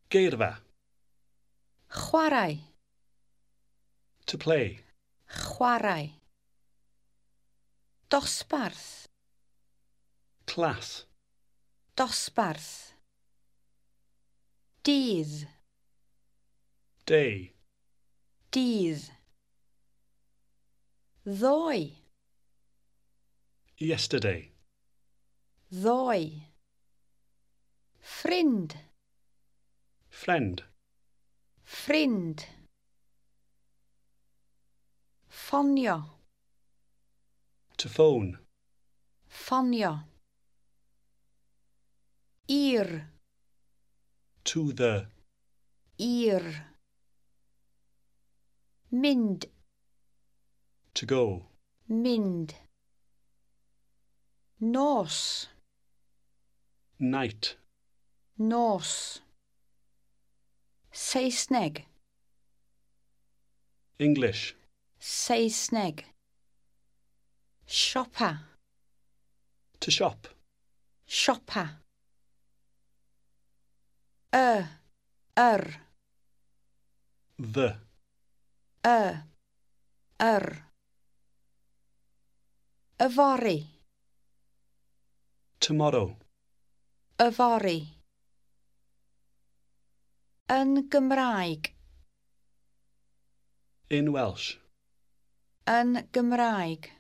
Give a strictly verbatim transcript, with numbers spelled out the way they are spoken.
Geirfa. Chwarae. To play. Chwarae. Dosbarth. Class. Dosbarth. Dydd. Day. Dydd. Ddoe. Yesterday. Ddoe. Ffrind. Friend. Ffrind. Ffonio. To phone. Ffonio. Ir. To the. Ir. Mynd. To go. Mynd. Nos. Night. Nos. Saesneg. English. Saesneg. Siopa. To shop. Siopa. Y. Yr. The. Y. Yr. Yfory. Tomorrow. Yfory. Yn Gymraeg. In Welsh. Yn Gymraeg.